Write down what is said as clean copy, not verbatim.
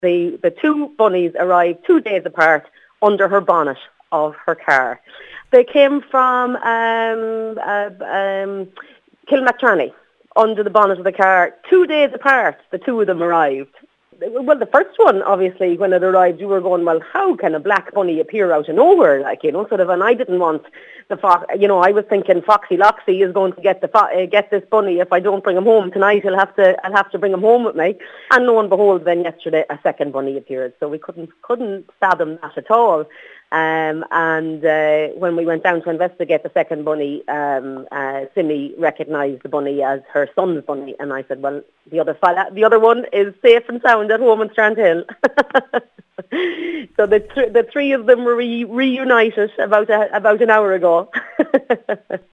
The two bunnies arrived 2 days apart under her bonnet of her car. They came from Kilmactranny under the bonnet of the car. 2 days apart, the two of them arrived. Well, the first one, obviously, when it arrived, you were going, well, how can a black bunny appear out of nowhere? Sort of, and I didn't want the fox, I was thinking Foxy Loxy is going to get this bunny. If I don't bring him home tonight, I'll have to bring him home with me. And lo and behold, then yesterday, a second bunny appeared. So we couldn't fathom that at all. And when we went down to investigate the second bunny, Simi recognised the bunny as her son's bunny, and I said, well, the other one is safe and sound at home in Strandhill. So the three of them were reunited about an hour ago.